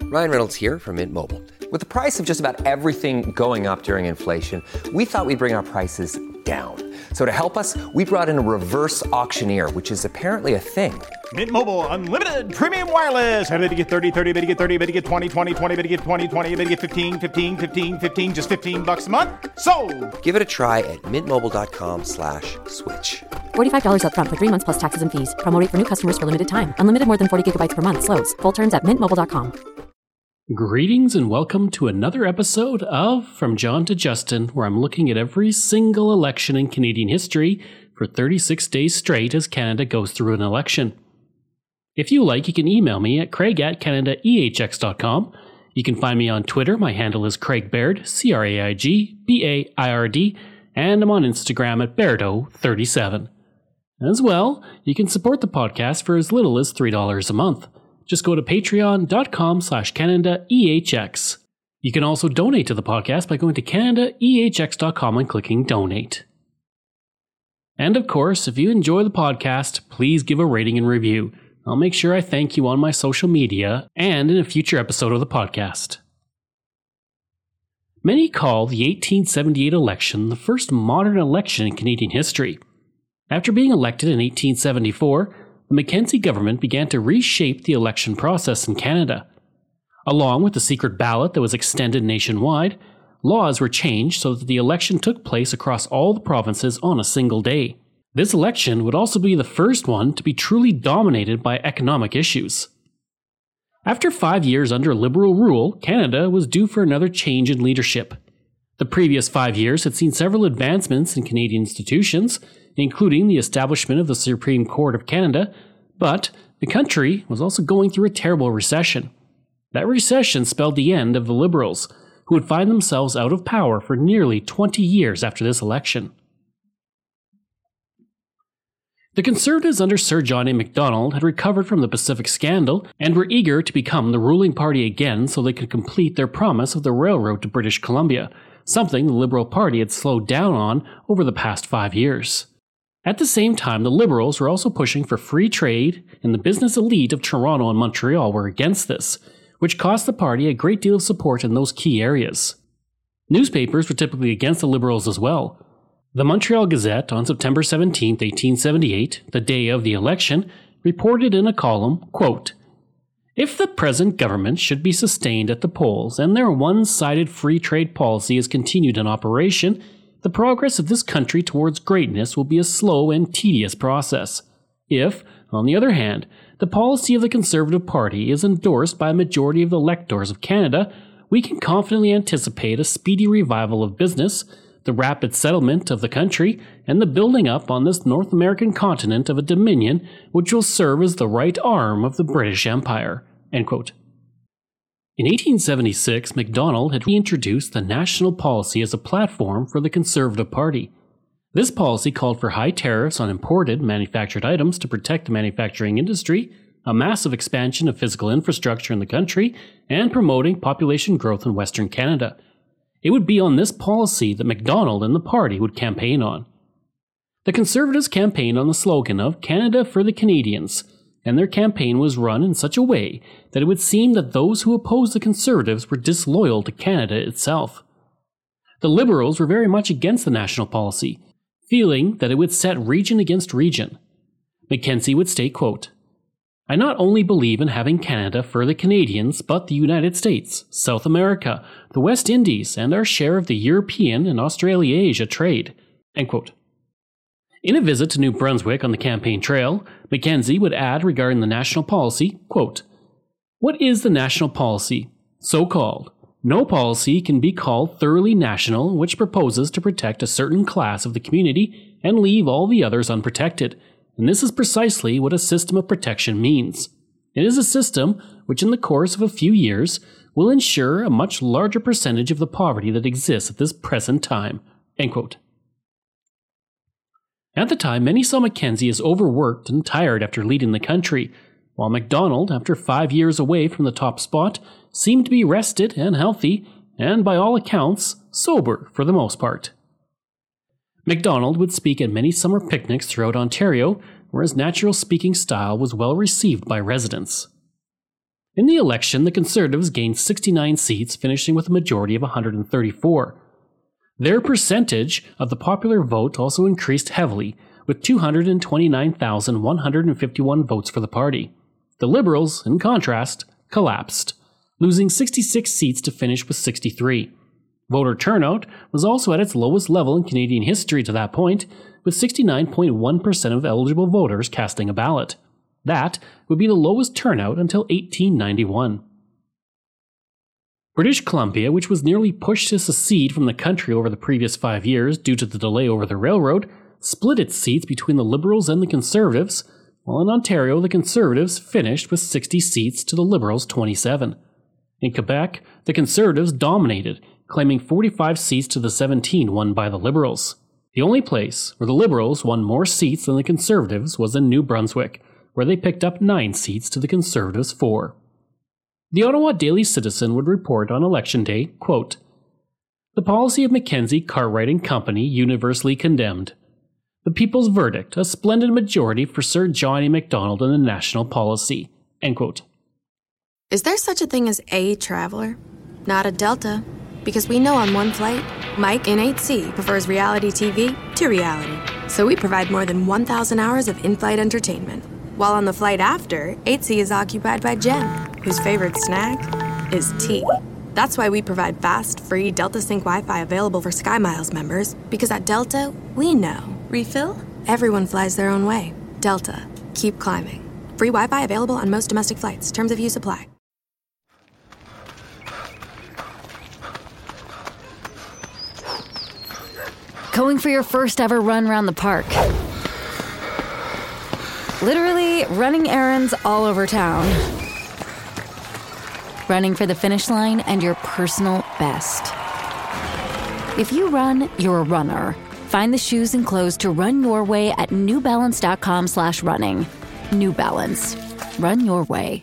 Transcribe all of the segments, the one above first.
Ryan Reynolds here from Mint Mobile. With the price of just about everything going up during inflation, we thought we'd bring our prices down. So to help us, we brought in a reverse auctioneer, which is apparently a thing. Mint Mobile Unlimited Premium Wireless. How to get 30, 30, bit to get 30, bit to get 20, 20, 20, bit to get 20, 20, bit to get 15, 15, 15, 15, just $15 a month? Sold! Give it a try at mintmobile.com/switch. $45 up front for 3 months plus taxes and fees. Promo rate for new customers for limited time. Unlimited more than 40 gigabytes per month. Slows full terms at mintmobile.com. Greetings and welcome to another episode of From John to Justin, where I'm looking at every single election in Canadian history for 36 days straight as Canada goes through an election. If you like, you can email me at craig@canadaehx.com. You can find me on Twitter. My handle is Craig Baird, CraigBaird, and I'm on Instagram at Bairdo37. As well, you can support the podcast for as little as $3 a month. Just go to patreon.com/CanadaEHX. You can also donate to the podcast by going to CanadaEHX.com and clicking Donate. And of course, if you enjoy the podcast, please give a rating and review. I'll make sure I thank you on my social media and in a future episode of the podcast. Many call the 1878 election the first modern election in Canadian history. After being elected in 1874, the Mackenzie government began to reshape the election process in Canada. Along with the secret ballot that was extended nationwide, laws were changed so that the election took place across all the provinces on a single day. This election would also be the first one to be truly dominated by economic issues. After 5 years under Liberal rule, Canada was due for another change in leadership. The previous 5 years had seen several advancements in Canadian institutions, including the establishment of the Supreme Court of Canada, but the country was also going through a terrible recession. That recession spelled the end of the Liberals, who would find themselves out of power for nearly 20 years after this election. The Conservatives under Sir John A. Macdonald had recovered from the Pacific scandal and were eager to become the ruling party again so they could complete their promise of the railroad to British Columbia, something the Liberal Party had slowed down on over the past 5 years. At the same time, the Liberals were also pushing for free trade, and the business elite of Toronto and Montreal were against this, which cost the party a great deal of support in those key areas. Newspapers were typically against the Liberals as well. The Montreal Gazette on September 17, 1878, the day of the election, reported in a column, quote, "If the present government should be sustained at the polls and their one-sided free trade policy is continued in operation, the progress of this country towards greatness will be a slow and tedious process. If, on the other hand, the policy of the Conservative Party is endorsed by a majority of the electors of Canada, we can confidently anticipate a speedy revival of business, the rapid settlement of the country, and the building up on this North American continent of a dominion which will serve as the right arm of the British Empire." End quote. In 1876, Macdonald had reintroduced the national policy as a platform for the Conservative Party. This policy called for high tariffs on imported manufactured items to protect the manufacturing industry, a massive expansion of physical infrastructure in the country, and promoting population growth in Western Canada. It would be on this policy that Macdonald and the party would campaign on. The Conservatives campaigned on the slogan of Canada for the Canadians, and their campaign was run in such a way that it would seem that those who opposed the Conservatives were disloyal to Canada itself. The Liberals were very much against the national policy, feeling that it would set region against region. Mackenzie would state, quote, "I not only believe in having Canada for the Canadians, but the United States, South America, the West Indies, and our share of the European and Australia-Asia trade." End quote. In a visit to New Brunswick on the campaign trail, Mackenzie would add regarding the national policy, quote, "What is the national policy? So-called. No policy can be called thoroughly national which proposes to protect a certain class of the community and leave all the others unprotected, and this is precisely what a system of protection means. It is a system which in the course of a few years will ensure a much larger percentage of the poverty that exists at this present time." End quote. At the time, many saw Mackenzie as overworked and tired after leading the country, while Macdonald, after 5 years away from the top spot, seemed to be rested and healthy, and by all accounts, sober for the most part. Macdonald would speak at many summer picnics throughout Ontario, where his natural speaking style was well received by residents. In the election, the Conservatives gained 69 seats, finishing with a majority of 134. Their percentage of the popular vote also increased heavily, with 229,151 votes for the party. The Liberals, in contrast, collapsed, losing 66 seats to finish with 63. Voter turnout was also at its lowest level in Canadian history to that point, with 69.1% of eligible voters casting a ballot. That would be the lowest turnout until 1891. British Columbia, which was nearly pushed to secede from the country over the previous 5 years due to the delay over the railroad, split its seats between the Liberals and the Conservatives, while in Ontario the Conservatives finished with 60 seats to the Liberals' 27. In Quebec, the Conservatives dominated, claiming 45 seats to the 17 won by the Liberals. The only place where the Liberals won more seats than the Conservatives was in New Brunswick, where they picked up 9 seats to the Conservatives' 4. The Ottawa Daily Citizen would report on Election Day, quote, "The policy of Mackenzie, Cartwright and Company universally condemned. The people's verdict, a splendid majority for Sir John A. Macdonald and the national policy." End quote. Is there such a thing as a traveler? Not a Delta. Because we know on one flight, Mike in 8C prefers reality TV to reality. So we provide more than 1,000 hours of in-flight entertainment. While on the flight after, 8C is occupied by Jen, whose favorite snack is tea. That's why we provide fast, free Delta Sync Wi-Fi available for SkyMiles members, because at Delta, we know. Refill? Everyone flies their own way. Delta. Keep climbing. Free Wi-Fi available on most domestic flights. Terms of use apply. Going for your first ever run around the park. Literally running errands all over town. Running for the finish line and your personal best. If you run, you're a runner. Find the shoes and clothes to run your way at newbalance.com/running. New Balance. Run your way.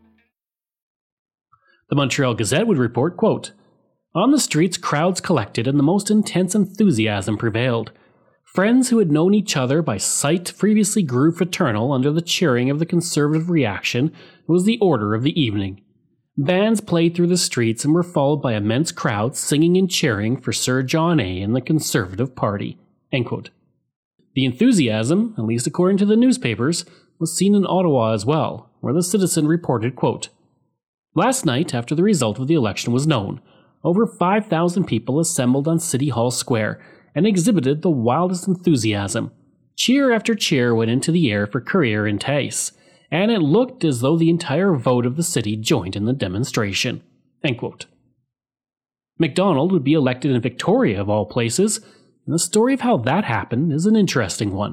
The Montreal Gazette would report, quote, "On the streets, crowds collected and the most intense enthusiasm prevailed. Friends who had known each other by sight previously grew fraternal under the cheering of the Conservative reaction was the order of the evening. Bands played through the streets and were followed by immense crowds singing and cheering for Sir John A. and the Conservative Party." End quote. The enthusiasm, at least according to the newspapers, was seen in Ottawa as well, where the Citizen reported, quote, "Last night, after the result of the election was known, over 5,000 people assembled on City Hall Square and exhibited the wildest enthusiasm. Cheer after cheer went into the air for Courier and Tice, and it looked as though the entire vote of the city joined in the demonstration." End quote. Macdonald would be elected in Victoria, of all places, and the story of how that happened is an interesting one.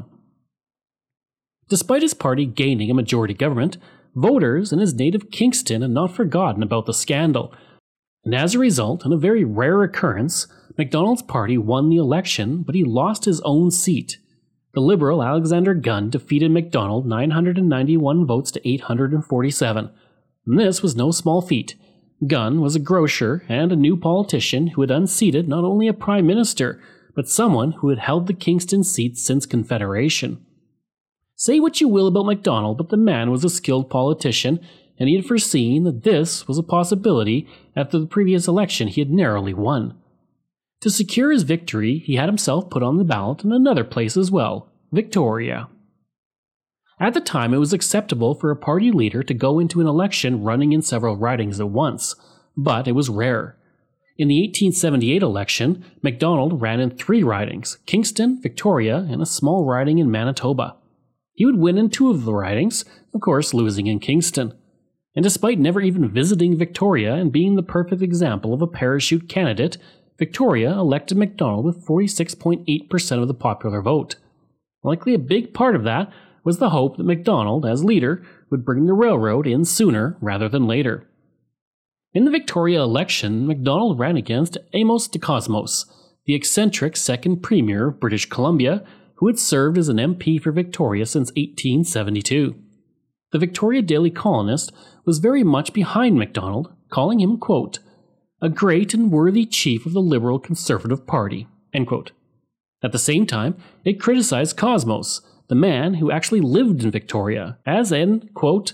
Despite his party gaining a majority government, voters in his native Kingston had not forgotten about the scandal, and as a result, in a very rare occurrence, Macdonald's party won the election, but he lost his own seat. The Liberal Alexander Gunn defeated Macdonald 991 votes to 847. And this was no small feat. Gunn was a grocer and a new politician who had unseated not only a prime minister, but someone who had held the Kingston seat since Confederation. Say what you will about Macdonald, but the man was a skilled politician, and he had foreseen that this was a possibility after the previous election he had narrowly won. To secure his victory, he had himself put on the ballot in another place as well, Victoria. At the time, it was acceptable for a party leader to go into an election running in several ridings at once, but it was rare. In the 1878 election, Macdonald ran in 3 ridings, Kingston, Victoria, and a small riding in Manitoba. He would win in 2 of the ridings, of course losing in Kingston. And despite never even visiting Victoria and being the perfect example of a parachute candidate, Victoria elected Macdonald with 46.8% of the popular vote. Likely a big part of that was the hope that Macdonald, as leader, would bring the railroad in sooner rather than later. In the Victoria election, Macdonald ran against Amos de Cosmos, the eccentric second premier of British Columbia, who had served as an MP for Victoria since 1872. The Victoria Daily Colonist was very much behind Macdonald, calling him, quote, "a great and worthy chief of the Liberal Conservative Party," end quote. At the same time, it criticized Cosmos, the man who actually lived in Victoria, as an, quote,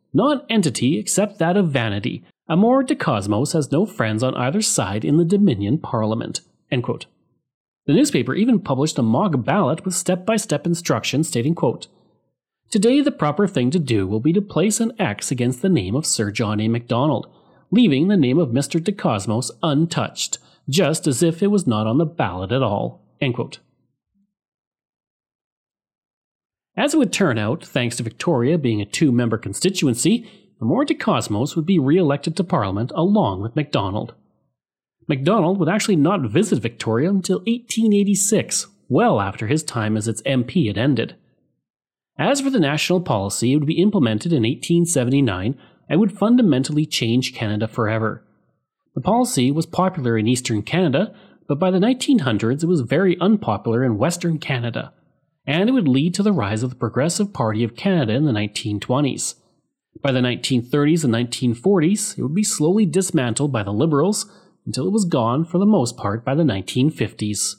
Non-entity except that of vanity. Amor de Cosmos has no friends on either side in the Dominion Parliament." End quote. The newspaper even published a mock ballot with step-by-step instructions stating, quote, "Today the proper thing to do will be to place an X against the name of Sir John A. Macdonald, leaving the name of Mr. de Cosmos untouched, just as if it was not on the ballot at all." End quote. As it would turn out, thanks to Victoria being a 2-member constituency, Amor de Cosmos would be re-elected to Parliament along with Macdonald. Macdonald would actually not visit Victoria until 1886, well after his time as its MP had ended. As for the national policy, it would be implemented in 1879 and would fundamentally change Canada forever. The policy was popular in eastern Canada, but by the 1900s it was very unpopular in western Canada, and it would lead to the rise of the Progressive Party of Canada in the 1920s. By the 1930s and 1940s, it would be slowly dismantled by the Liberals until it was gone for the most part by the 1950s.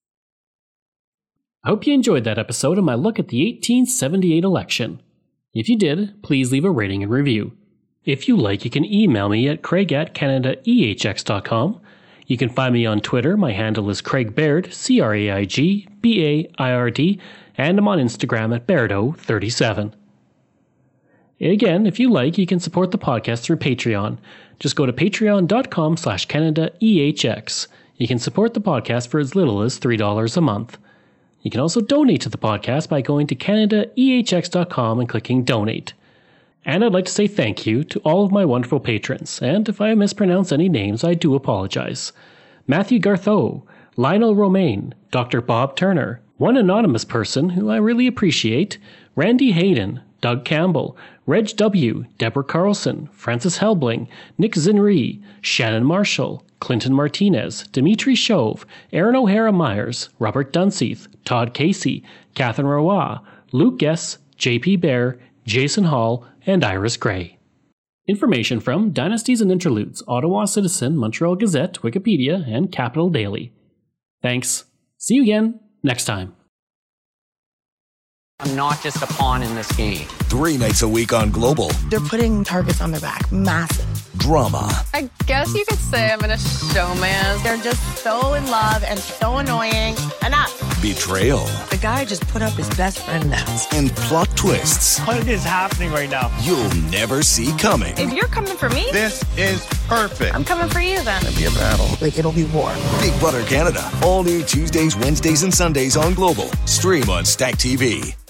I hope you enjoyed that episode of my look at the 1878 election. If you did, please leave a rating and review. If you like, you can email me at craig@canadaehx.com. You can find me on Twitter. My handle is Craig Baird, CraigBaird, and I'm on Instagram at Bairdo37. Again, if you like, you can support the podcast through Patreon. Just go to patreon.com/CanadaEHX. You can support the podcast for as little as $3 a month. You can also donate to the podcast by going to CanadaEHX.com and clicking Donate. And I'd like to say thank you to all of my wonderful patrons, and if I mispronounce any names, I do apologize. Matthew Gartho, Lionel Romaine, Dr. Bob Turner, one anonymous person who I really appreciate, Randy Hayden, Doug Campbell, Reg W., Deborah Carlson, Francis Helbling, Nick Zinri, Shannon Marshall, Clinton Martinez, Dimitri Chauve, Aaron O'Hara Myers, Robert Dunseith, Todd Casey, Catherine Roy, Luke Guess, JP Bear, Jason Hall, and Iris Gray. Information from Dynasties and Interludes, Ottawa Citizen, Montreal Gazette, Wikipedia, and Capital Daily. Thanks. See you again next time. I'm not just a pawn in this game. 3 nights a week on Global. They're putting targets on their back. Massive. Drama. I guess you could say I'm in a showman. They're just so in love and so annoying. Enough. Betrayal. The guy just put up his best friend now. And plot twists. What is happening right now? You'll never see coming. If you're coming for me, this is perfect. I'm coming for you then. It'll be a battle. Like, it'll be war. Big Brother Canada. All new Tuesdays, Wednesdays, and Sundays on Global. Stream on Stack TV.